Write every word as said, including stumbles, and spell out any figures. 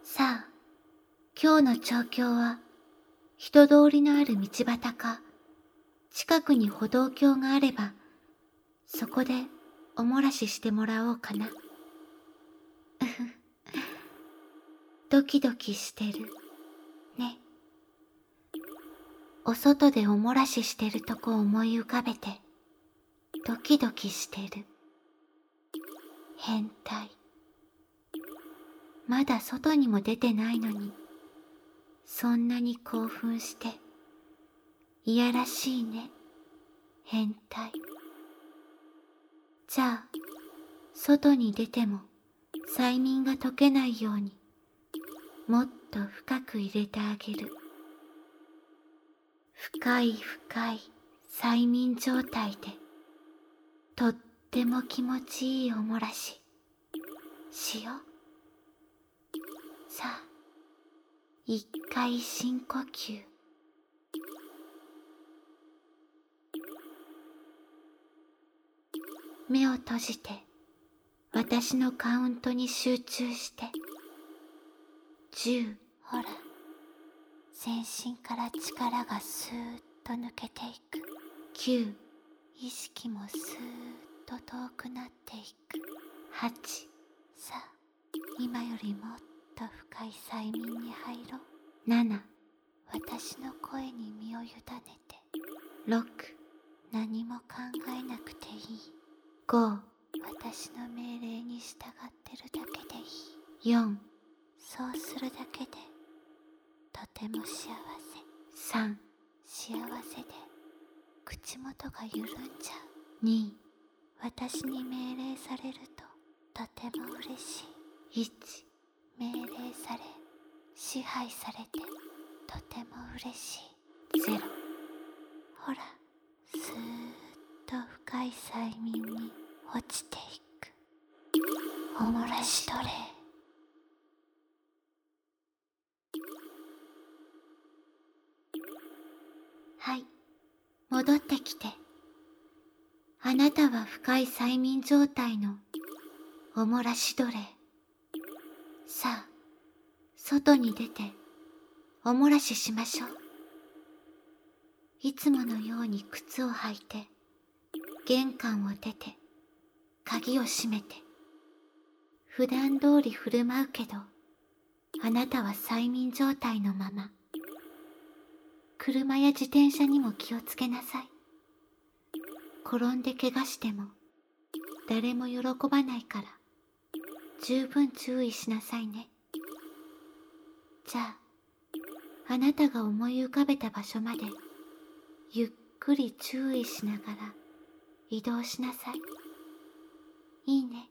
さあ、今日の調教は、人通りのある道端か、近くに歩道橋があれば、そこでおもらししてもらおうかな。ドキドキしてる、ね。お外でおもらししてるとこ思い浮かべて、ドキドキしてる。変態。まだ外にも出てないのに、そんなに興奮して、いやらしいね、変態。じゃあ、外に出ても催眠が解けないように、もっと深く入れてあげる。深い深い催眠状態で、とっても気持ちいいおもらし、しよう。さあ、一回深呼吸。目を閉じて、私のカウントに集中して。じゅう、ほら、全身から力がスーッと抜けていく。きゅう、意識もスーッと遠くなっていく。はち、さあ、今よりもっと深い催眠に入ろう。なな、私の声に身を委ねて。ろく、何も考えなくていい。ご、私の命令に従ってるだけでいい。よん、そうするだけでとても幸せ。さん、幸せで口元が緩んじゃう。に、私に命令されるととても嬉しい。いち、命令され支配されてとても嬉しい。ゼロ、ほら、スーッと深い催眠に落ちていく。おもらしトレイ。はい、戻ってきて。あなたは深い催眠状態のおもらし奴隷。さあ、外に出ておもらししましょう。いつものように靴を履いて、玄関を出て、鍵を閉めて、普段通り振る舞うけど、あなたは催眠状態のまま。車や自転車にも気をつけなさい。転んで怪我しても誰も喜ばないから十分注意しなさいね。じゃあ、あなたが思い浮かべた場所までゆっくり注意しながら移動しなさい。いいね。